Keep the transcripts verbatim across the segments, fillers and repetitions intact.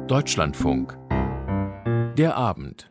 Deutschlandfunk. Der Abend.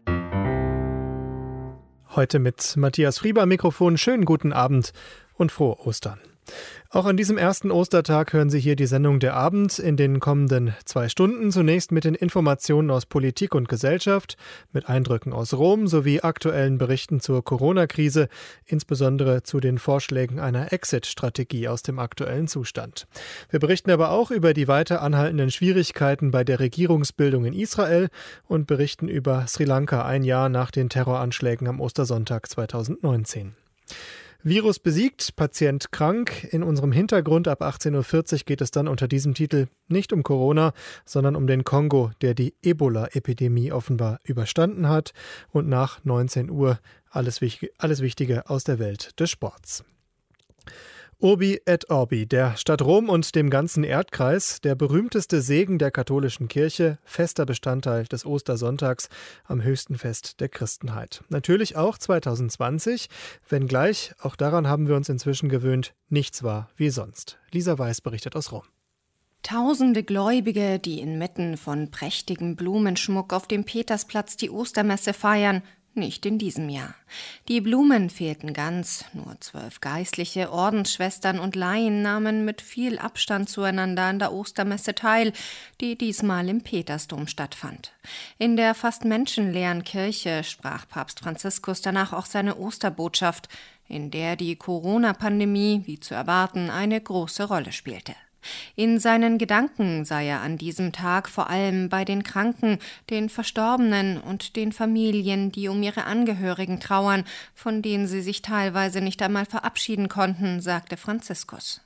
Heute mit Matthias Frieber am Mikrofon. Schönen guten Abend und frohe Ostern. Auch an diesem ersten Ostertag hören Sie hier die Sendung Der Abend in den kommenden zwei Stunden. Zunächst mit den Informationen aus Politik und Gesellschaft, mit Eindrücken aus Rom sowie aktuellen Berichten zur Corona-Krise, insbesondere zu den Vorschlägen einer Exit-Strategie aus dem aktuellen Zustand. Wir berichten aber auch über die weiter anhaltenden Schwierigkeiten bei der Regierungsbildung in Israel und berichten über Sri Lanka ein Jahr nach den Terroranschlägen am Ostersonntag zweitausendneunzehn. Virus besiegt, Patient krank. In unserem Hintergrund ab achtzehn Uhr vierzig geht es dann unter diesem Titel nicht um Corona, sondern um den Kongo, der die Ebola-Epidemie offenbar überstanden hat. Und nach neunzehn Uhr alles, alles Wichtige aus der Welt des Sports. Urbi et Orbi, der Stadt Rom und dem ganzen Erdkreis, der berühmteste Segen der katholischen Kirche, fester Bestandteil des Ostersonntags am höchsten Fest der Christenheit. Natürlich auch zweitausendzwanzig, wenngleich, auch daran haben wir uns inzwischen gewöhnt, nichts war wie sonst. Lisa Weiß berichtet aus Rom. Tausende Gläubige, die inmitten von prächtigem Blumenschmuck auf dem Petersplatz die Ostermesse feiern, nicht in diesem Jahr. Die Blumen fehlten ganz, nur zwölf geistliche Ordensschwestern und Laien nahmen mit viel Abstand zueinander an der Ostermesse teil, die diesmal im Petersdom stattfand. In der fast menschenleeren Kirche sprach Papst Franziskus danach auch seine Osterbotschaft, in der die Corona-Pandemie, wie zu erwarten, eine große Rolle spielte. In seinen Gedanken sei er an diesem Tag vor allem bei den Kranken, den Verstorbenen und den Familien, die um ihre Angehörigen trauern, von denen sie sich teilweise nicht einmal verabschieden konnten, sagte Franziskus.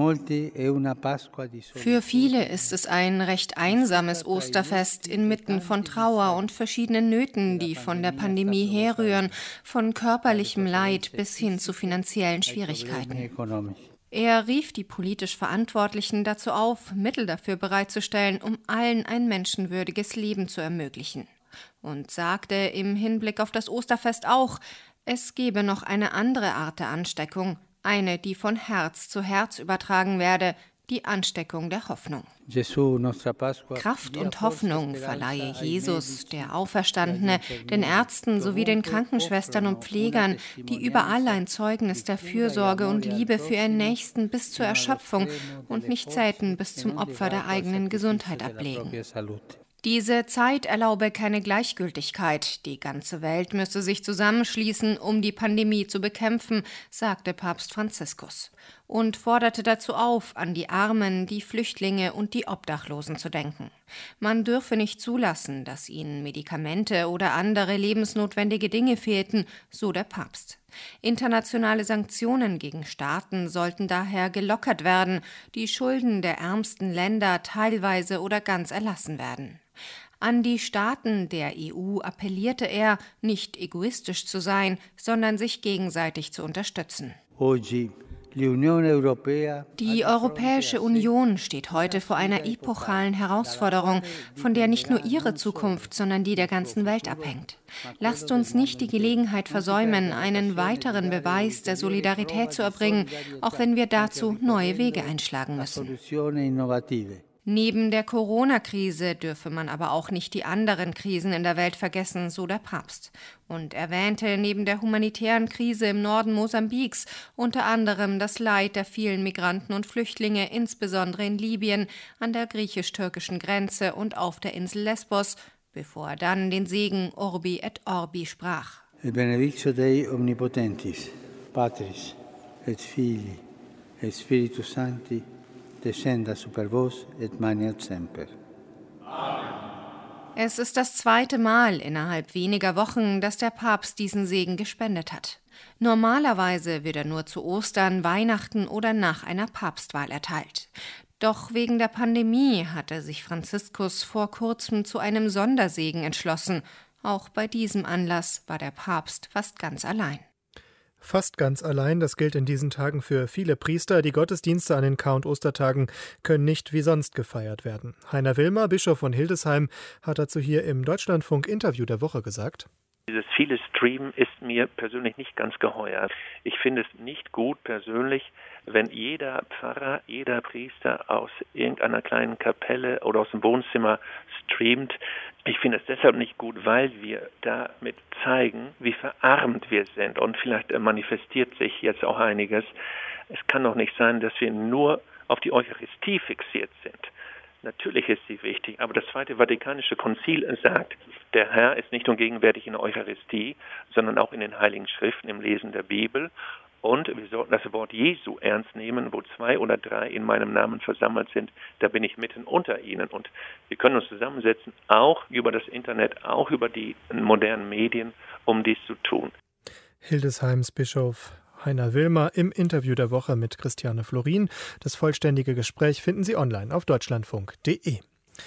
Für viele ist es ein recht einsames Osterfest inmitten von Trauer und verschiedenen Nöten, die von der Pandemie herrühren, von körperlichem Leid bis hin zu finanziellen Schwierigkeiten. Er rief die politisch Verantwortlichen dazu auf, Mittel dafür bereitzustellen, um allen ein menschenwürdiges Leben zu ermöglichen. Und sagte im Hinblick auf das Osterfest auch, es gebe noch eine andere Art der Ansteckung, eine, die von Herz zu Herz übertragen werde, die Ansteckung der Hoffnung. Kraft und Hoffnung verleihe Jesus, der Auferstandene, den Ärzten sowie den Krankenschwestern und Pflegern, die überall ein Zeugnis der Fürsorge und Liebe für ihren Nächsten bis zur Erschöpfung und nicht selten bis zum Opfer der eigenen Gesundheit ablegen. Diese Zeit erlaube keine Gleichgültigkeit. Die ganze Welt müsse sich zusammenschließen, um die Pandemie zu bekämpfen, sagte Papst Franziskus und forderte dazu auf, an die Armen, die Flüchtlinge und die Obdachlosen zu denken. Man dürfe nicht zulassen, dass ihnen Medikamente oder andere lebensnotwendige Dinge fehlten, so der Papst. Internationale Sanktionen gegen Staaten sollten daher gelockert werden, die Schulden der ärmsten Länder teilweise oder ganz erlassen werden. An die Staaten der E U appellierte er, nicht egoistisch zu sein, sondern sich gegenseitig zu unterstützen. Die Europäische Union steht heute vor einer epochalen Herausforderung, von der nicht nur ihre Zukunft, sondern die der ganzen Welt abhängt. Lasst uns nicht die Gelegenheit versäumen, einen weiteren Beweis der Solidarität zu erbringen, auch wenn wir dazu neue Wege einschlagen müssen. Neben der Corona-Krise dürfe man aber auch nicht die anderen Krisen in der Welt vergessen, so der Papst. Und erwähnte neben der humanitären Krise im Norden Mosambiks unter anderem das Leid der vielen Migranten und Flüchtlinge, insbesondere in Libyen, an der griechisch-türkischen Grenze und auf der Insel Lesbos, bevor er dann den Segen Urbi et Orbi sprach. Et benedictio Dei omnipotentis, Patris et Filii et Spiritus Sancti, descenda super vos et maneat semper. Es ist das zweite Mal innerhalb weniger Wochen, dass der Papst diesen Segen gespendet hat. Normalerweise wird er nur zu Ostern, Weihnachten oder nach einer Papstwahl erteilt. Doch wegen der Pandemie hatte sich Franziskus vor kurzem zu einem Sondersegen entschlossen. Auch bei diesem Anlass war der Papst fast ganz allein. Fast ganz allein, das gilt in diesen Tagen für viele Priester. Die Gottesdienste an den Kar- und Ostertagen können nicht wie sonst gefeiert werden. Heiner Wilmer, Bischof von Hildesheim, hat dazu hier im Deutschlandfunk Interview der Woche gesagt: Dieses viele Streamen ist mir persönlich nicht ganz geheuer. Ich finde es nicht gut persönlich, wenn jeder Pfarrer, jeder Priester aus irgendeiner kleinen Kapelle oder aus dem Wohnzimmer streamt. Ich finde es deshalb nicht gut, weil wir damit zeigen, wie verarmt wir sind. Und vielleicht manifestiert sich jetzt auch einiges. Es kann doch nicht sein, dass wir nur auf die Eucharistie fixiert sind. Natürlich ist sie wichtig, aber das Zweite Vatikanische Konzil sagt, der Herr ist nicht nur gegenwärtig in der Eucharistie, sondern auch in den Heiligen Schriften, im Lesen der Bibel. Und wir sollten das Wort Jesu ernst nehmen, wo zwei oder drei in meinem Namen versammelt sind, da bin ich mitten unter ihnen. Und wir können uns zusammensetzen, auch über das Internet, auch über die modernen Medien, um dies zu tun. Hildesheims Bischof Heiner Wilmer im Interview der Woche mit Christiane Florin. Das vollständige Gespräch finden Sie online auf deutschlandfunk punkt de.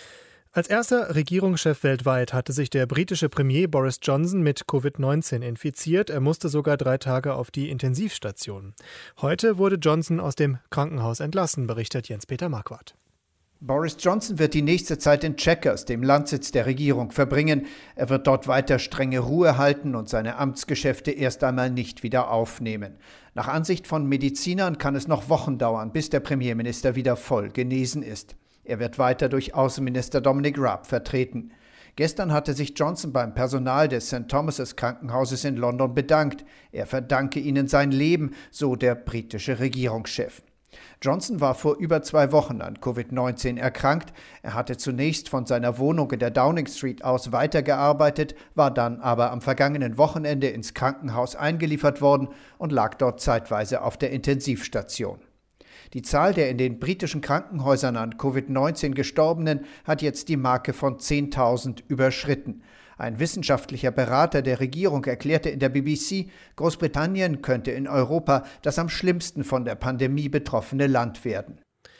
Als erster Regierungschef weltweit hatte sich der britische Premier Boris Johnson mit Covid neunzehn infiziert. Er musste sogar drei Tage auf die Intensivstation. Heute wurde Johnson aus dem Krankenhaus entlassen, berichtet Jens-Peter Marquardt. Boris Johnson wird die nächste Zeit in Chequers, dem Landsitz der Regierung, verbringen. Er wird dort weiter strenge Ruhe halten und seine Amtsgeschäfte erst einmal nicht wieder aufnehmen. Nach Ansicht von Medizinern kann es noch Wochen dauern, bis der Premierminister wieder voll genesen ist. Er wird weiter durch Außenminister Dominic Raab vertreten. Gestern hatte sich Johnson beim Personal des Sankt Thomas' Krankenhauses in London bedankt. Er verdanke ihnen sein Leben, so der britische Regierungschef. Johnson war vor über zwei Wochen an Covid neunzehn erkrankt. Er hatte zunächst von seiner Wohnung in der Downing Street aus weitergearbeitet, war dann aber am vergangenen Wochenende ins Krankenhaus eingeliefert worden und lag dort zeitweise auf der Intensivstation. Die Zahl der in den britischen Krankenhäusern an Covid neunzehn Gestorbenen hat jetzt die Marke von zehntausend überschritten. Ein wissenschaftlicher Berater der Regierung erklärte in der B B C, Großbritannien könnte in Europa das am schlimmsten von der Pandemie betroffene Land werden.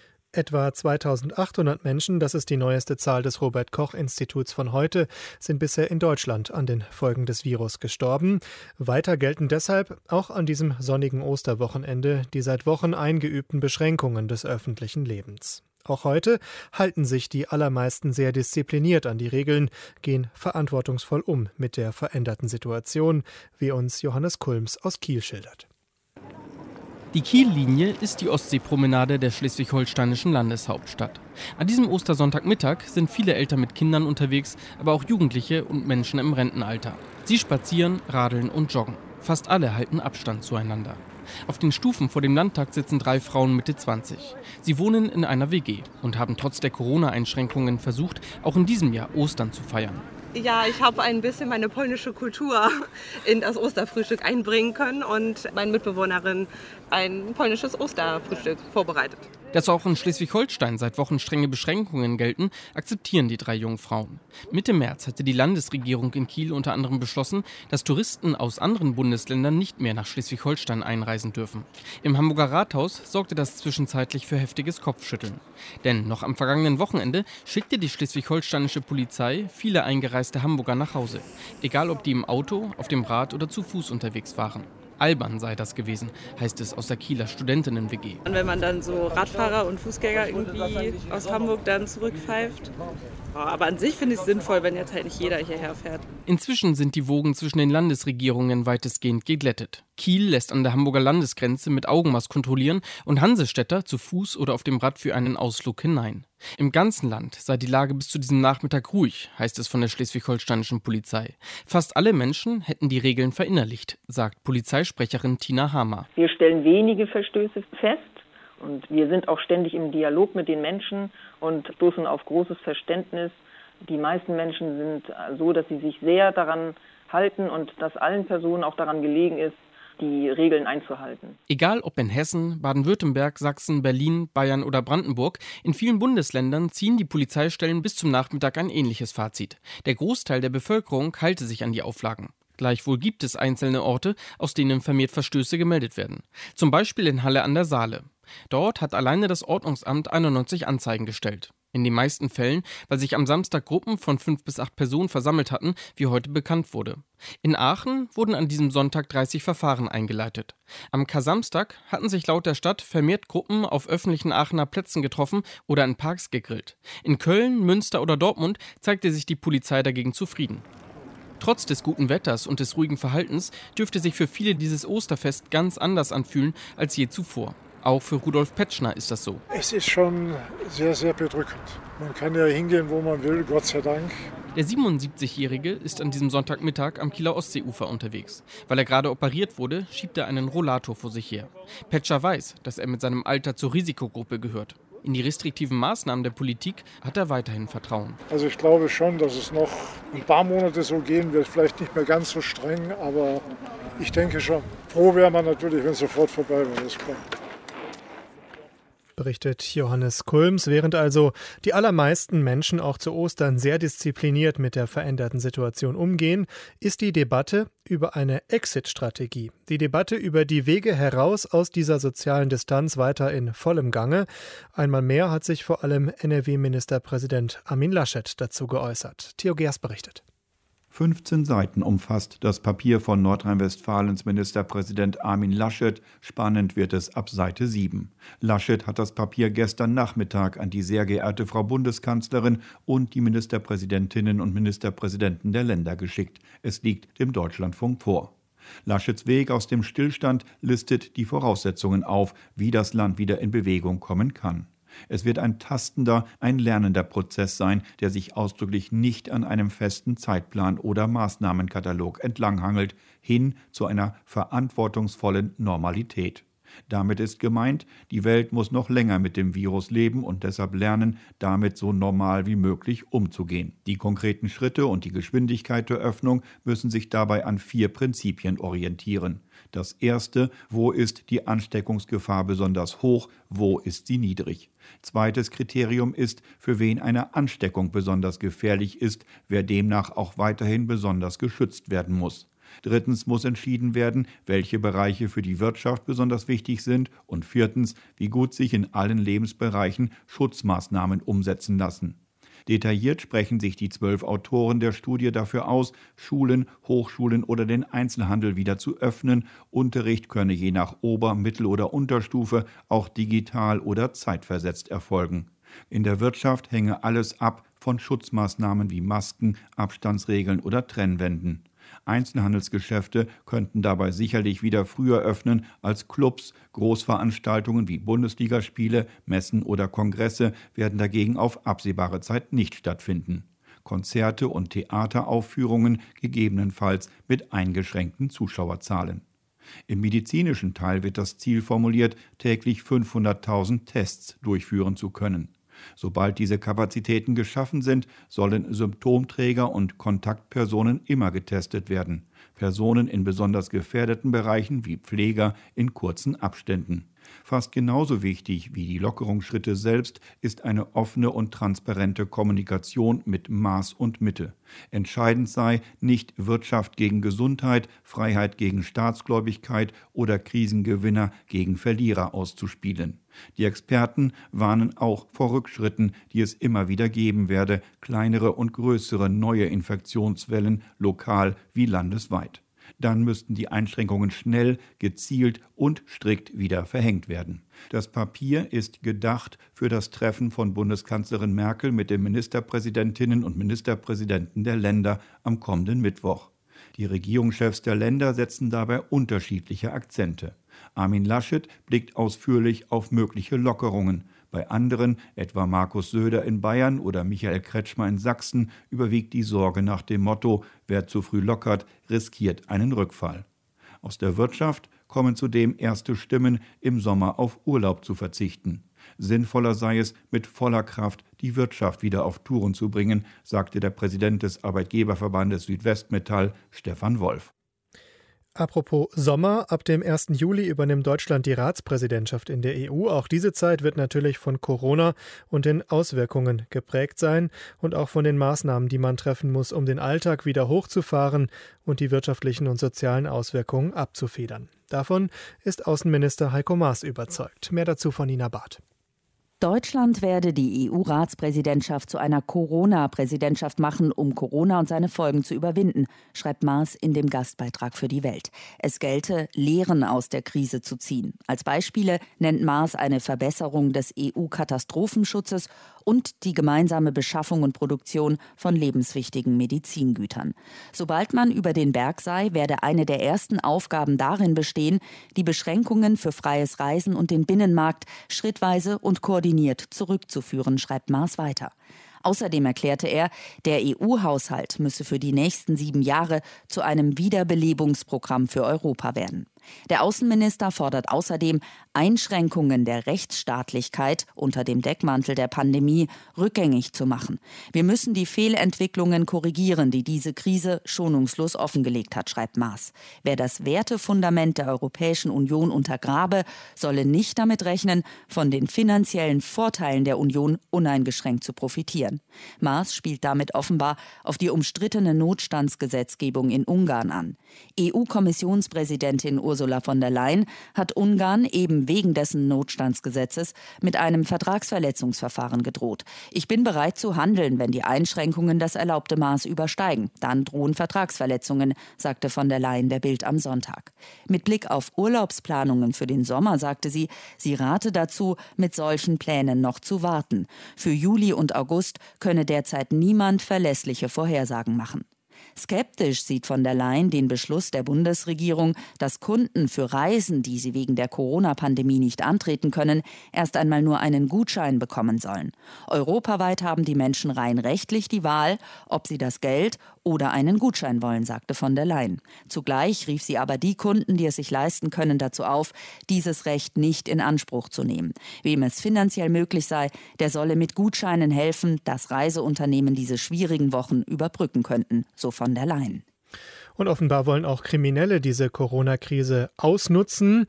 Etwa zweitausendachthundert Menschen, das ist die neueste Zahl des Robert-Koch-Instituts von heute, sind bisher in Deutschland an den Folgen des Virus gestorben. Weiter gelten deshalb auch an diesem sonnigen Osterwochenende die seit Wochen eingeübten Beschränkungen des öffentlichen Lebens. Auch heute halten sich die allermeisten sehr diszipliniert an die Regeln, gehen verantwortungsvoll um mit der veränderten Situation, wie uns Johannes Kulms aus Kiel schildert. Die Kiel-Linie ist die Ostseepromenade der schleswig-holsteinischen Landeshauptstadt. An diesem Ostersonntagmittag sind viele Eltern mit Kindern unterwegs, aber auch Jugendliche und Menschen im Rentenalter. Sie spazieren, radeln und joggen. Fast alle halten Abstand zueinander. Auf den Stufen vor dem Landtag sitzen drei Frauen Mitte zwanzig. Sie wohnen in einer W G und haben trotz der Corona-Einschränkungen versucht, auch in diesem Jahr Ostern zu feiern. Ja, ich habe ein bisschen meine polnische Kultur in das Osterfrühstück einbringen können und meine Mitbewohnerin ein polnisches Osterfrühstück vorbereitet. Dass auch in Schleswig-Holstein seit Wochen strenge Beschränkungen gelten, akzeptieren die drei jungen Frauen. Mitte März hatte die Landesregierung in Kiel unter anderem beschlossen, dass Touristen aus anderen Bundesländern nicht mehr nach Schleswig-Holstein einreisen dürfen. Im Hamburger Rathaus sorgte das zwischenzeitlich für heftiges Kopfschütteln. Denn noch am vergangenen Wochenende schickte die schleswig-holsteinische Polizei viele eingereiste Hamburger nach Hause. Egal ob die im Auto, auf dem Rad oder zu Fuß unterwegs waren. Albern sei das gewesen, heißt es aus der Kieler Studentinnen-W G. Und wenn man dann so Radfahrer und Fußgänger irgendwie aus Hamburg dann zurückpfeift. Aber an sich finde ich es sinnvoll, wenn jetzt halt nicht jeder hierher fährt. Inzwischen sind die Wogen zwischen den Landesregierungen weitestgehend geglättet. Kiel lässt an der Hamburger Landesgrenze mit Augenmaß kontrollieren und Hansestädter zu Fuß oder auf dem Rad für einen Ausflug hinein. Im ganzen Land sei die Lage bis zu diesem Nachmittag ruhig, heißt es von der schleswig-holsteinischen Polizei. Fast alle Menschen hätten die Regeln verinnerlicht, sagt Polizeisprecherin Tina Hamer. Wir stellen wenige Verstöße fest. Und wir sind auch ständig im Dialog mit den Menschen und stoßen auf großes Verständnis. Die meisten Menschen sind so, dass sie sich sehr daran halten und dass allen Personen auch daran gelegen ist, die Regeln einzuhalten. Egal ob in Hessen, Baden-Württemberg, Sachsen, Berlin, Bayern oder Brandenburg, in vielen Bundesländern ziehen die Polizeistellen bis zum Nachmittag ein ähnliches Fazit. Der Großteil der Bevölkerung halte sich an die Auflagen. Gleichwohl gibt es einzelne Orte, aus denen vermehrt Verstöße gemeldet werden. Zum Beispiel in Halle an der Saale. Dort hat alleine das Ordnungsamt einundneunzig Anzeigen gestellt. In den meisten Fällen, weil sich am Samstag Gruppen von fünf bis acht Personen versammelt hatten, wie heute bekannt wurde. In Aachen wurden an diesem Sonntag dreißig Verfahren eingeleitet. Am Kar-Samstag hatten sich laut der Stadt vermehrt Gruppen auf öffentlichen Aachener Plätzen getroffen oder in Parks gegrillt. In Köln, Münster oder Dortmund zeigte sich die Polizei dagegen zufrieden. Trotz des guten Wetters und des ruhigen Verhaltens dürfte sich für viele dieses Osterfest ganz anders anfühlen als je zuvor. Auch für Rudolf Petschner ist das so. Es ist schon sehr, sehr bedrückend. Man kann ja hingehen, wo man will, Gott sei Dank. Der siebenundsiebzigjährige ist an diesem Sonntagmittag am Kieler Ostseeufer unterwegs. Weil er gerade operiert wurde, schiebt er einen Rollator vor sich her. Petscher weiß, dass er mit seinem Alter zur Risikogruppe gehört. In die restriktiven Maßnahmen der Politik hat er weiterhin Vertrauen. Also ich glaube schon, dass es noch ein paar Monate so gehen wird. Vielleicht nicht mehr ganz so streng, aber ich denke schon. Froh wäre man natürlich, wenn es sofort vorbei wäre, ist klar. Berichtet Johannes Kulms, während also die allermeisten Menschen auch zu Ostern sehr diszipliniert mit der veränderten Situation umgehen, ist die Debatte über eine Exit-Strategie, die Debatte über die Wege heraus aus dieser sozialen Distanz weiter in vollem Gange. Einmal mehr hat sich vor allem N R W-Ministerpräsident Armin Laschet dazu geäußert. Theo Gers berichtet. fünfzehn Seiten umfasst das Papier von Nordrhein-Westfalens Ministerpräsident Armin Laschet. Spannend wird es ab Seite sieben. Laschet hat das Papier gestern Nachmittag an die sehr geehrte Frau Bundeskanzlerin und die Ministerpräsidentinnen und Ministerpräsidenten der Länder geschickt. Es liegt dem Deutschlandfunk vor. Laschets Weg aus dem Stillstand listet die Voraussetzungen auf, wie das Land wieder in Bewegung kommen kann. Es wird ein tastender, ein lernender Prozess sein, der sich ausdrücklich nicht an einem festen Zeitplan oder Maßnahmenkatalog entlanghangelt, hin zu einer verantwortungsvollen Normalität. Damit ist gemeint, die Welt muss noch länger mit dem Virus leben und deshalb lernen, damit so normal wie möglich umzugehen. Die konkreten Schritte und die Geschwindigkeit der Öffnung müssen sich dabei an vier Prinzipien orientieren. Das erste, wo ist die Ansteckungsgefahr besonders hoch, wo ist sie niedrig? Zweites Kriterium ist, für wen eine Ansteckung besonders gefährlich ist, wer demnach auch weiterhin besonders geschützt werden muss. Drittens muss entschieden werden, welche Bereiche für die Wirtschaft besonders wichtig sind. Und viertens, wie gut sich in allen Lebensbereichen Schutzmaßnahmen umsetzen lassen. Detailliert sprechen sich die zwölf Autoren der Studie dafür aus, Schulen, Hochschulen oder den Einzelhandel wieder zu öffnen. Unterricht könne je nach Ober-, Mittel- oder Unterstufe auch digital oder zeitversetzt erfolgen. In der Wirtschaft hänge alles ab von Schutzmaßnahmen wie Masken, Abstandsregeln oder Trennwänden. Einzelhandelsgeschäfte könnten dabei sicherlich wieder früher öffnen als Clubs. Großveranstaltungen wie Bundesligaspiele, Messen oder Kongresse werden dagegen auf absehbare Zeit nicht stattfinden. Konzerte und Theateraufführungen gegebenenfalls mit eingeschränkten Zuschauerzahlen. Im medizinischen Teil wird das Ziel formuliert, täglich fünfhunderttausend Tests durchführen zu können. Sobald diese Kapazitäten geschaffen sind, sollen Symptomträger und Kontaktpersonen immer getestet werden. Personen in besonders gefährdeten Bereichen wie Pfleger in kurzen Abständen. Fast genauso wichtig wie die Lockerungsschritte selbst ist eine offene und transparente Kommunikation mit Maß und Mitte. Entscheidend sei, nicht Wirtschaft gegen Gesundheit, Freiheit gegen Staatsgläubigkeit oder Krisengewinner gegen Verlierer auszuspielen. Die Experten warnen auch vor Rückschritten, die es immer wieder geben werde, kleinere und größere neue Infektionswellen, lokal wie landesweit. Dann müssten die Einschränkungen schnell, gezielt und strikt wieder verhängt werden. Das Papier ist gedacht für das Treffen von Bundeskanzlerin Merkel mit den Ministerpräsidentinnen und Ministerpräsidenten der Länder am kommenden Mittwoch. Die Regierungschefs der Länder setzen dabei unterschiedliche Akzente. Armin Laschet blickt ausführlich auf mögliche Lockerungen. Bei anderen, etwa Markus Söder in Bayern oder Michael Kretschmer in Sachsen, überwiegt die Sorge nach dem Motto, wer zu früh lockert, riskiert einen Rückfall. Aus der Wirtschaft kommen zudem erste Stimmen, im Sommer auf Urlaub zu verzichten. Sinnvoller sei es, mit voller Kraft die Wirtschaft wieder auf Touren zu bringen, sagte der Präsident des Arbeitgeberverbandes Südwestmetall, Stefan Wolf. Apropos Sommer, ab dem ersten Juli übernimmt Deutschland die Ratspräsidentschaft in der E U. Auch diese Zeit wird natürlich von Corona und den Auswirkungen geprägt sein und auch von den Maßnahmen, die man treffen muss, um den Alltag wieder hochzufahren und die wirtschaftlichen und sozialen Auswirkungen abzufedern. Davon ist Außenminister Heiko Maas überzeugt. Mehr dazu von Nina Barth. Deutschland werde die E U-Ratspräsidentschaft zu einer Corona-Präsidentschaft machen, um Corona und seine Folgen zu überwinden, schreibt Maas in dem Gastbeitrag für die Welt. Es gelte, Lehren aus der Krise zu ziehen. Als Beispiele nennt Maas eine Verbesserung des E U-Katastrophenschutzes und die gemeinsame Beschaffung und Produktion von lebenswichtigen Medizingütern. Sobald man über den Berg sei, werde eine der ersten Aufgaben darin bestehen, die Beschränkungen für freies Reisen und den Binnenmarkt schrittweise und koordiniert zurückzuführen, schreibt Maas weiter. Außerdem erklärte er, der E U-Haushalt müsse für die nächsten sieben Jahre zu einem Wiederbelebungsprogramm für Europa werden. Der Außenminister fordert außerdem, Einschränkungen der Rechtsstaatlichkeit unter dem Deckmantel der Pandemie rückgängig zu machen. Wir müssen die Fehlentwicklungen korrigieren, die diese Krise schonungslos offengelegt hat, schreibt Maas. Wer das Wertefundament der Europäischen Union untergrabe, solle nicht damit rechnen, von den finanziellen Vorteilen der Union uneingeschränkt zu profitieren. Maas spielt damit offenbar auf die umstrittene Notstandsgesetzgebung in Ungarn an. E U-Kommissionspräsidentin Ursula von der Leyen hat Ungarn eben wegen dessen Notstandsgesetzes mit einem Vertragsverletzungsverfahren gedroht. Ich bin bereit zu handeln, wenn die Einschränkungen das erlaubte Maß übersteigen. Dann drohen Vertragsverletzungen, sagte von der Leyen der Bild am Sonntag. Mit Blick auf Urlaubsplanungen für den Sommer sagte sie, sie rate dazu, mit solchen Plänen noch zu warten. Für Juli und August könne derzeit niemand verlässliche Vorhersagen machen. Skeptisch sieht von der Leyen den Beschluss der Bundesregierung, dass Kunden für Reisen, die sie wegen der Corona-Pandemie nicht antreten können, erst einmal nur einen Gutschein bekommen sollen. Europaweit haben die Menschen rein rechtlich die Wahl, ob sie das Geld oder einen Gutschein wollen, sagte von der Leyen. Zugleich rief sie aber die Kunden, die es sich leisten können, dazu auf, dieses Recht nicht in Anspruch zu nehmen. Wem es finanziell möglich sei, der solle mit Gutscheinen helfen, dass Reiseunternehmen diese schwierigen Wochen überbrücken könnten, so von der Leyen. Und offenbar wollen auch Kriminelle diese Corona-Krise ausnutzen.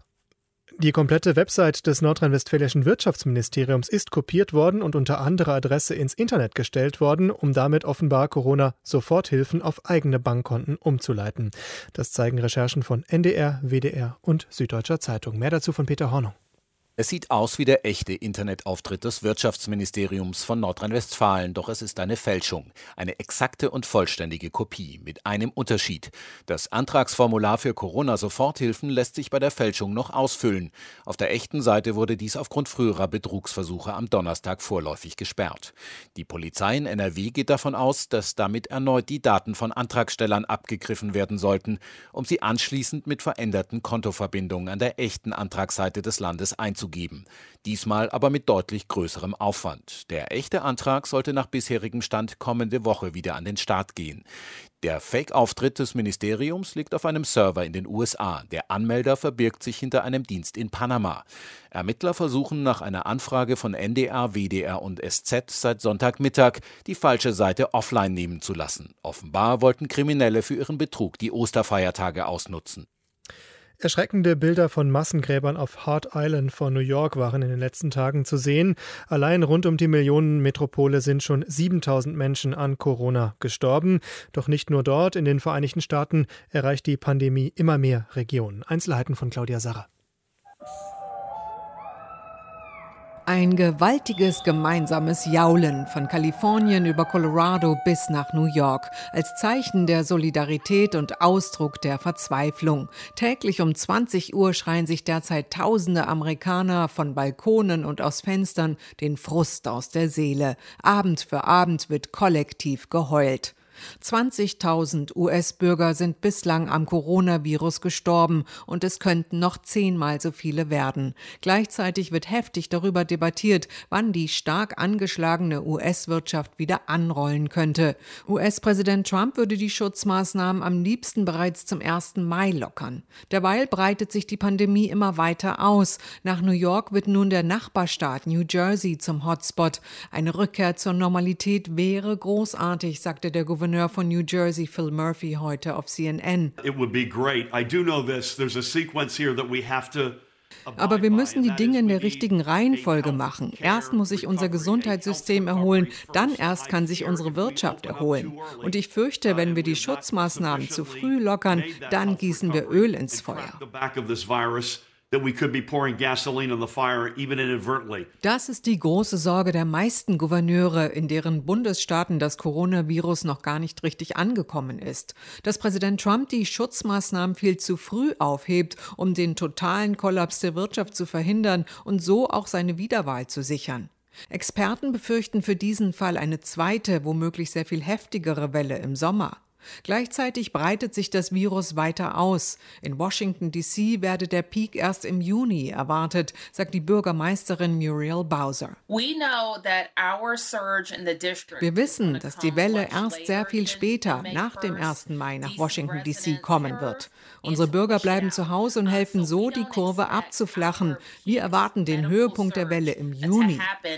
Die komplette Website des nordrhein-westfälischen Wirtschaftsministeriums ist kopiert worden und unter anderer Adresse ins Internet gestellt worden, um damit offenbar Corona-Soforthilfen auf eigene Bankkonten umzuleiten. Das zeigen Recherchen von N D R, W D R und Süddeutscher Zeitung. Mehr dazu von Peter Hornung. Es sieht aus wie der echte Internetauftritt des Wirtschaftsministeriums von Nordrhein-Westfalen, doch es ist eine Fälschung. Eine exakte und vollständige Kopie, mit einem Unterschied. Das Antragsformular für Corona-Soforthilfen lässt sich bei der Fälschung noch ausfüllen. Auf der echten Seite wurde dies aufgrund früherer Betrugsversuche am Donnerstag vorläufig gesperrt. Die Polizei in N R W geht davon aus, dass damit erneut die Daten von Antragstellern abgegriffen werden sollten, um sie anschließend mit veränderten Kontoverbindungen an der echten Antragsseite des Landes einzugeben. Geben. Diesmal aber mit deutlich größerem Aufwand. Der echte Antrag sollte nach bisherigem Stand kommende Woche wieder an den Start gehen. Der Fake-Auftritt des Ministeriums liegt auf einem Server in den U S A. Der Anmelder verbirgt sich hinter einem Dienst in Panama. Ermittler versuchen nach einer Anfrage von N D R, W D R und S Z seit Sonntagmittag, die falsche Seite offline nehmen zu lassen. Offenbar wollten Kriminelle für ihren Betrug die Osterfeiertage ausnutzen. Erschreckende Bilder von Massengräbern auf Hart Island vor New York waren in den letzten Tagen zu sehen. Allein rund um die Millionenmetropole sind schon siebentausend Menschen an Corona gestorben. Doch nicht nur dort, in den Vereinigten Staaten erreicht die Pandemie immer mehr Regionen. Einzelheiten von Claudia Sarra. Ein gewaltiges gemeinsames Jaulen von Kalifornien über Colorado bis nach New York als Zeichen der Solidarität und Ausdruck der Verzweiflung. Täglich um zwanzig Uhr schreien sich derzeit tausende Amerikaner von Balkonen und aus Fenstern den Frust aus der Seele. Abend für Abend wird kollektiv geheult. zwanzigtausend U S-Bürger sind bislang am Coronavirus gestorben und es könnten noch zehnmal so viele werden. Gleichzeitig wird heftig darüber debattiert, wann die stark angeschlagene U S-Wirtschaft wieder anrollen könnte. U S-Präsident Trump würde die Schutzmaßnahmen am liebsten bereits zum ersten Mai lockern. Derweil breitet sich die Pandemie immer weiter aus. Nach New York wird nun der Nachbarstaat New Jersey zum Hotspot. Eine Rückkehr zur Normalität wäre großartig, sagte der Gouverneur Gouverneur von New Jersey Phil Murphy heute auf C N N. It would be great. I do know this. There's a sequence here that we have to Aber wir müssen die Dinge in der richtigen Reihenfolge machen. Erst muss sich unser Gesundheitssystem erholen, dann erst kann sich unsere Wirtschaft erholen. Und ich fürchte, wenn wir die Schutzmaßnahmen zu früh lockern, dann gießen wir Öl ins Feuer. Das ist die große Sorge der meisten Gouverneure, in deren Bundesstaaten das Coronavirus noch gar nicht richtig angekommen ist. Dass Präsident Trump die Schutzmaßnahmen viel zu früh aufhebt, um den totalen Kollaps der Wirtschaft zu verhindern und so auch seine Wiederwahl zu sichern. Experten befürchten für diesen Fall eine zweite, womöglich sehr viel heftigere Welle im Sommer. Gleichzeitig breitet sich das Virus weiter aus. In Washington D C werde der Peak erst im Juni erwartet, sagt die Bürgermeisterin Muriel Bowser. Wir wissen, dass die Welle erst sehr viel später, nach dem ersten Mai, nach Washington D C kommen wird. Unsere Bürger bleiben zu Hause und helfen so, die Kurve abzuflachen. Wir erwarten den Höhepunkt der Welle im Juni.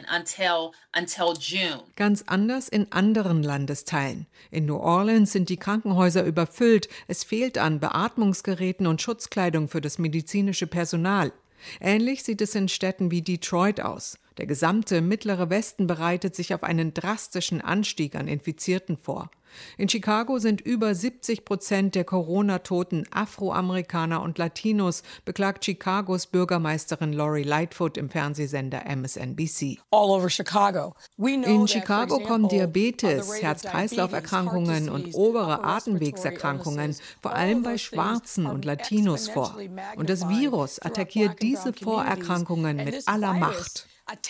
Ganz anders in anderen Landesteilen. In New Orleans sind die Krankenhäuser überfüllt. Es fehlt an Beatmungsgeräten und Schutzkleidung für das medizinische Personal. Ähnlich sieht es in Städten wie Detroit aus. Der gesamte mittlere Westen bereitet sich auf einen drastischen Anstieg an Infizierten vor. In Chicago sind über siebzig Prozent der Corona-Toten Afroamerikaner und Latinos, beklagt Chicagos Bürgermeisterin Lori Lightfoot im Fernsehsender M S N B C. In Chicago kommen Diabetes, Herz-Kreislauf-Erkrankungen und obere Atemwegserkrankungen vor allem bei Schwarzen und Latinos vor. Und das Virus attackiert diese Vorerkrankungen mit aller Macht.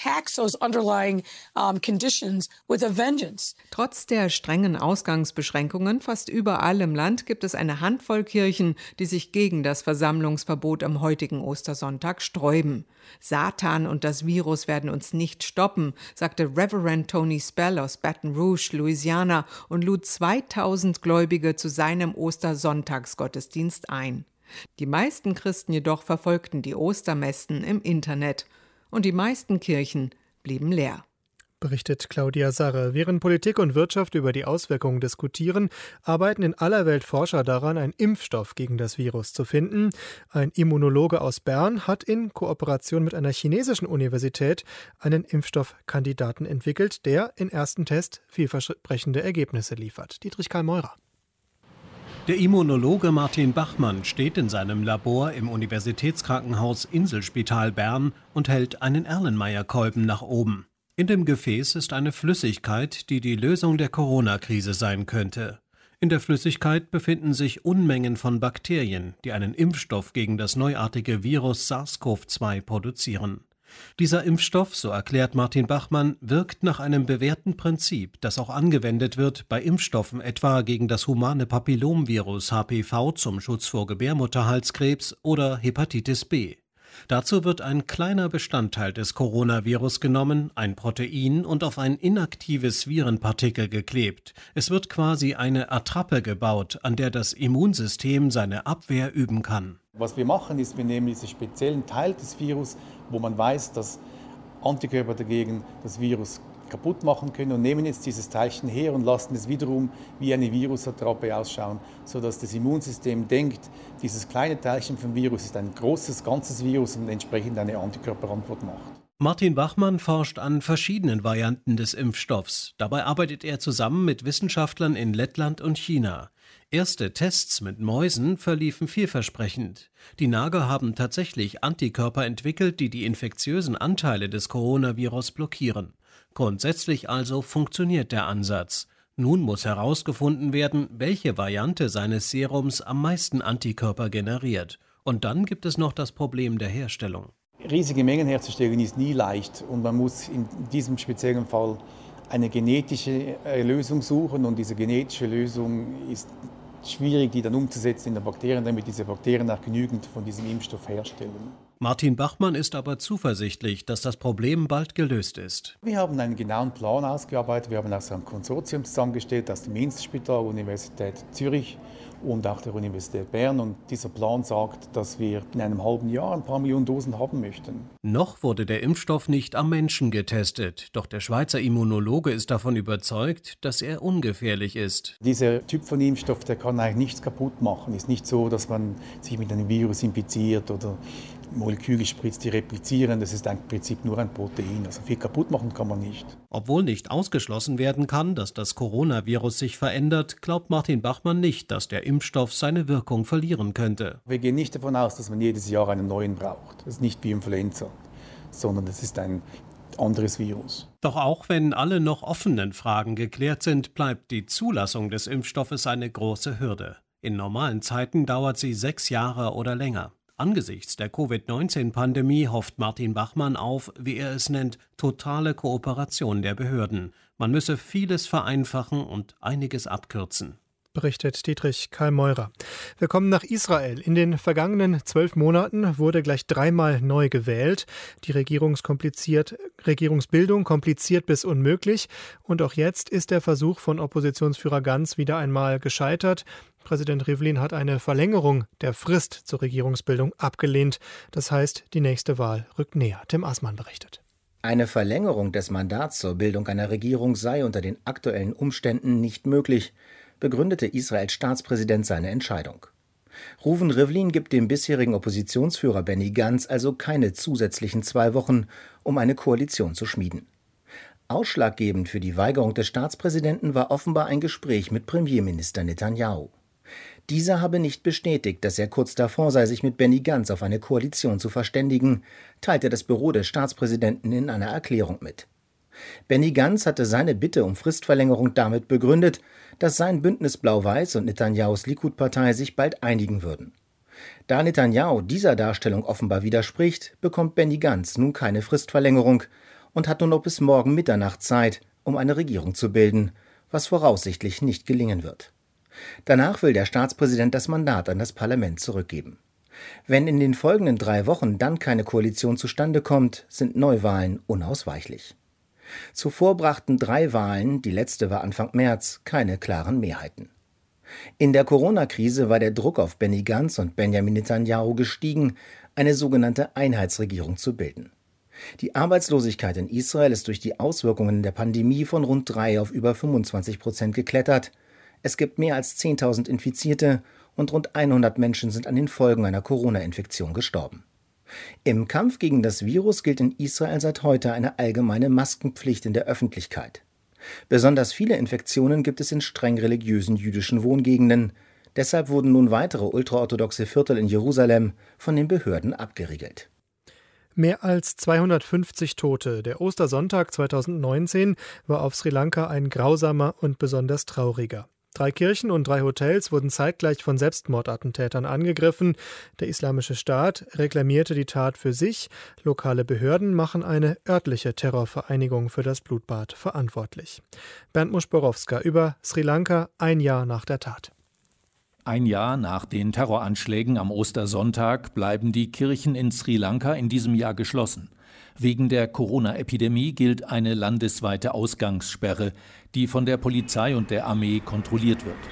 Trotz der strengen Ausgangsbeschränkungen fast überall im Land gibt es eine Handvoll Kirchen, die sich gegen das Versammlungsverbot am heutigen Ostersonntag sträuben. Satan und das Virus werden uns nicht stoppen, sagte Reverend Tony Spell aus Baton Rouge, Louisiana, und lud zweitausend Gläubige zu seinem Ostersonntagsgottesdienst ein. Die meisten Christen jedoch verfolgten die Ostermessen im Internet. Und die meisten Kirchen blieben leer. Berichtet Claudia Sarre. Während Politik und Wirtschaft über die Auswirkungen diskutieren, arbeiten in aller Welt Forscher daran, einen Impfstoff gegen das Virus zu finden. Ein Immunologe aus Bern hat in Kooperation mit einer chinesischen Universität einen Impfstoffkandidaten entwickelt, der im ersten Test vielversprechende Ergebnisse liefert. Dietrich Karl Meurer. Der Immunologe Martin Bachmann steht in seinem Labor im Universitätskrankenhaus Inselspital Bern und hält einen Erlenmeyer-Kolben nach oben. In dem Gefäß ist eine Flüssigkeit, die die Lösung der Corona-Krise sein könnte. In der Flüssigkeit befinden sich Unmengen von Bakterien, die einen Impfstoff gegen das neuartige Virus SARS-C o V zwei produzieren. Dieser Impfstoff, so erklärt Martin Bachmann, wirkt nach einem bewährten Prinzip, das auch angewendet wird bei Impfstoffen etwa gegen das humane Papillomvirus H P V zum Schutz vor Gebärmutterhalskrebs oder Hepatitis B. Dazu wird ein kleiner Bestandteil des Coronavirus genommen, ein Protein, und auf ein inaktives Virenpartikel geklebt. Es wird quasi eine Attrappe gebaut, an der das Immunsystem seine Abwehr üben kann. Was wir machen, ist, wir nehmen diesen speziellen Teil des Virus, wo man weiß, dass Antikörper dagegen das Virus kaputt machen können, und nehmen jetzt dieses Teilchen her und lassen es wiederum wie eine Virusattrappe ausschauen, sodass das Immunsystem denkt, dieses kleine Teilchen vom Virus ist ein großes, ganzes Virus und entsprechend eine Antikörperantwort macht. Martin Bachmann forscht an verschiedenen Varianten des Impfstoffs. Dabei arbeitet er zusammen mit Wissenschaftlern in Lettland und China. Erste Tests mit Mäusen verliefen vielversprechend. Die Nager haben tatsächlich Antikörper entwickelt, die die infektiösen Anteile des Coronavirus blockieren. Grundsätzlich also funktioniert der Ansatz. Nun muss herausgefunden werden, welche Variante seines Serums am meisten Antikörper generiert. Und dann gibt es noch das Problem der Herstellung. Riesige Mengen herzustellen ist nie leicht, und man muss in diesem speziellen Fall eine genetische Lösung suchen, und diese genetische Lösung ist schwierig, die dann umzusetzen in den Bakterien, damit diese Bakterien auch genügend von diesem Impfstoff herstellen. Martin Bachmann ist aber zuversichtlich, dass das Problem bald gelöst ist. Wir haben einen genauen Plan ausgearbeitet. Wir haben auch so ein Konsortium zusammengestellt aus dem Inselspital, Universität Zürich und auch der Universität Bern. Und dieser Plan sagt, dass wir in einem halben Jahr ein paar Millionen Dosen haben möchten. Noch wurde der Impfstoff nicht am Menschen getestet. Doch der Schweizer Immunologe ist davon überzeugt, dass er ungefährlich ist. Dieser Typ von Impfstoff, der kann eigentlich nichts kaputt machen. Es ist nicht so, dass man sich mit einem Virus infiziert oder Moleküle spritzt, die replizieren. Das ist im Prinzip nur ein Protein. Also viel kaputt machen kann man nicht. Obwohl nicht ausgeschlossen werden kann, dass das Coronavirus sich verändert, glaubt Martin Bachmann nicht, dass der Impfstoff seine Wirkung verlieren könnte. Wir gehen nicht davon aus, dass man jedes Jahr einen neuen braucht. Das ist nicht wie Influenza, sondern es ist ein anderes Virus. Doch auch wenn alle noch offenen Fragen geklärt sind, bleibt die Zulassung des Impfstoffes eine große Hürde. In normalen Zeiten dauert sie sechs Jahre oder länger. Angesichts der Covid neunzehn Pandemie hofft Martin Bachmann auf, wie er es nennt, totale Kooperation der Behörden. Man müsse vieles vereinfachen und einiges abkürzen. Berichtet Dietrich Karl-Meurer. Wir kommen nach Israel. In den vergangenen zwölf Monaten wurde gleich dreimal neu gewählt. Die Regierungskompliziert, Regierungsbildung kompliziert bis unmöglich. Und auch jetzt ist der Versuch von Oppositionsführer Gantz wieder einmal gescheitert. Präsident Rivlin hat eine Verlängerung der Frist zur Regierungsbildung abgelehnt. Das heißt, die nächste Wahl rückt näher. Tim Aßmann berichtet. Eine Verlängerung des Mandats zur Bildung einer Regierung sei unter den aktuellen Umständen nicht möglich, begründete Israels Staatspräsident seine Entscheidung. Reuven Rivlin gibt dem bisherigen Oppositionsführer Benny Gantz also keine zusätzlichen zwei Wochen, um eine Koalition zu schmieden. Ausschlaggebend für die Weigerung des Staatspräsidenten war offenbar ein Gespräch mit Premierminister Netanyahu. Dieser habe nicht bestätigt, dass er kurz davor sei, sich mit Benny Gantz auf eine Koalition zu verständigen, teilte das Büro des Staatspräsidenten in einer Erklärung mit. Benny Gantz hatte seine Bitte um Fristverlängerung damit begründet, dass sein Bündnis Blau-Weiß und Netanyahus Likud-Partei sich bald einigen würden. Da Netanyahu dieser Darstellung offenbar widerspricht, bekommt Benny Gantz nun keine Fristverlängerung und hat nur noch bis morgen Mitternacht Zeit, um eine Regierung zu bilden, was voraussichtlich nicht gelingen wird. Danach will der Staatspräsident das Mandat an das Parlament zurückgeben. Wenn in den folgenden drei Wochen dann keine Koalition zustande kommt, sind Neuwahlen unausweichlich. Zuvor brachten drei Wahlen, die letzte war Anfang März, keine klaren Mehrheiten. In der Corona-Krise war der Druck auf Benny Gantz und Benjamin Netanyahu gestiegen, eine sogenannte Einheitsregierung zu bilden. Die Arbeitslosigkeit in Israel ist durch die Auswirkungen der Pandemie von rund drei auf über fünfundzwanzig Prozent geklettert. Es gibt mehr als zehntausend Infizierte und rund hundert Menschen sind an den Folgen einer Corona-Infektion gestorben. Im Kampf gegen das Virus gilt in Israel seit heute eine allgemeine Maskenpflicht in der Öffentlichkeit. Besonders viele Infektionen gibt es in streng religiösen jüdischen Wohngegenden. Deshalb wurden nun weitere ultraorthodoxe Viertel in Jerusalem von den Behörden abgeriegelt. Mehr als zweihundertfünfzig Tote. Der Ostersonntag zweitausendneunzehn war auf Sri Lanka ein grausamer und besonders trauriger. Drei Kirchen und drei Hotels wurden zeitgleich von Selbstmordattentätern angegriffen. Der Islamische Staat reklamierte die Tat für sich. Lokale Behörden machen eine örtliche Terrorvereinigung für das Blutbad verantwortlich. Bernd Muschborowska über Sri Lanka ein Jahr nach der Tat. Ein Jahr nach den Terroranschlägen am Ostersonntag bleiben die Kirchen in Sri Lanka in diesem Jahr geschlossen. Wegen der Corona-Epidemie gilt eine landesweite Ausgangssperre, die von der Polizei und der Armee kontrolliert wird.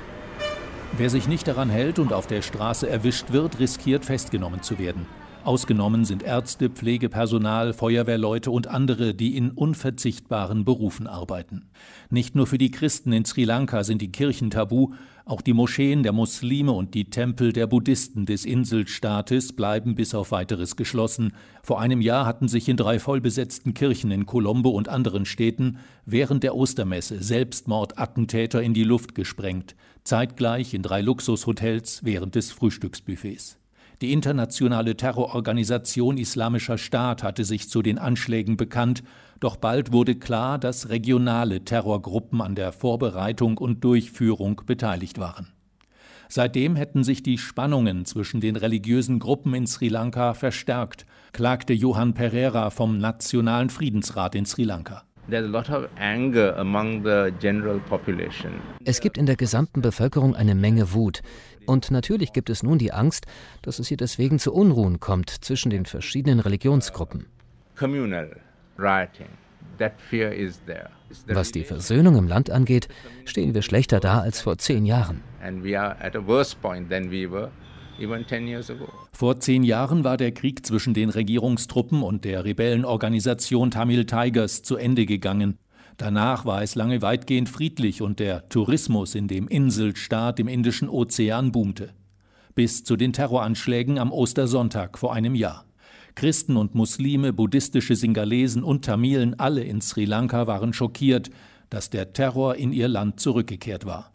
Wer sich nicht daran hält und auf der Straße erwischt wird, riskiert festgenommen zu werden. Ausgenommen sind Ärzte, Pflegepersonal, Feuerwehrleute und andere, die in unverzichtbaren Berufen arbeiten. Nicht nur für die Christen in Sri Lanka sind die Kirchen tabu, auch die Moscheen der Muslime und die Tempel der Buddhisten des Inselstaates bleiben bis auf Weiteres geschlossen. Vor einem Jahr hatten sich in drei vollbesetzten Kirchen in Colombo und anderen Städten während der Ostermesse Selbstmordattentäter in die Luft gesprengt, zeitgleich in drei Luxushotels während des Frühstücksbuffets. Die internationale Terrororganisation Islamischer Staat hatte sich zu den Anschlägen bekannt, doch bald wurde klar, dass regionale Terrorgruppen an der Vorbereitung und Durchführung beteiligt waren. Seitdem hätten sich die Spannungen zwischen den religiösen Gruppen in Sri Lanka verstärkt, klagte Johan Pereira vom Nationalen Friedensrat in Sri Lanka. Es gibt in der gesamten Bevölkerung eine Menge Wut. Und natürlich gibt es nun die Angst, dass es hier deswegen zu Unruhen kommt zwischen den verschiedenen Religionsgruppen. Was die Versöhnung im Land angeht, stehen wir schlechter da als vor zehn Jahren. Vor zehn Jahren war der Krieg zwischen den Regierungstruppen und der Rebellenorganisation Tamil Tigers zu Ende gegangen. Danach war es lange weitgehend friedlich und der Tourismus in dem Inselstaat im Indischen Ozean boomte. Bis zu den Terroranschlägen am Ostersonntag vor einem Jahr. Christen und Muslime, buddhistische Singalesen und Tamilen, alle in Sri Lanka waren schockiert, dass der Terror in ihr Land zurückgekehrt war.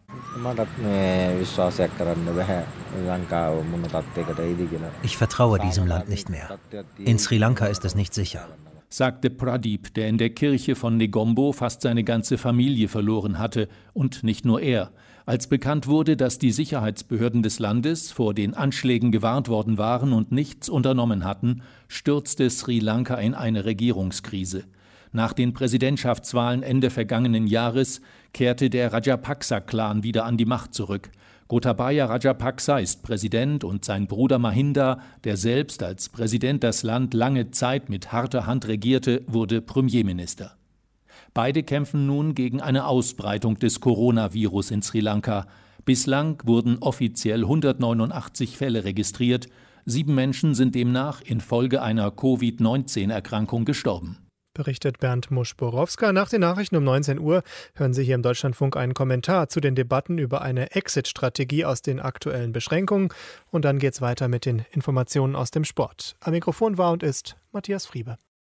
Ich vertraue diesem Land nicht mehr. In Sri Lanka ist es nicht sicher. sagte Pradeep, der in der Kirche von Negombo fast seine ganze Familie verloren hatte, und nicht nur er. Als bekannt wurde, dass die Sicherheitsbehörden des Landes vor den Anschlägen gewarnt worden waren und nichts unternommen hatten, stürzte Sri Lanka in eine Regierungskrise. Nach den Präsidentschaftswahlen Ende vergangenen Jahres kehrte der Rajapaksa-Clan wieder an die Macht zurück. Gotabaya Rajapaksa ist Präsident und sein Bruder Mahinda, der selbst als Präsident das Land lange Zeit mit harter Hand regierte, wurde Premierminister. Beide kämpfen nun gegen eine Ausbreitung des Coronavirus in Sri Lanka. Bislang wurden offiziell hundertneunundachtzig Fälle registriert. Sieben Menschen sind demnach infolge einer Covid neunzehn Erkrankung gestorben. Berichtet Bernd Musch-Borowska. Nach den Nachrichten um neunzehn Uhr hören Sie hier im Deutschlandfunk einen Kommentar zu den Debatten über eine Exit-Strategie aus den aktuellen Beschränkungen. Und dann geht's weiter mit den Informationen aus dem Sport. Am Mikrofon war und ist Matthias Friebe.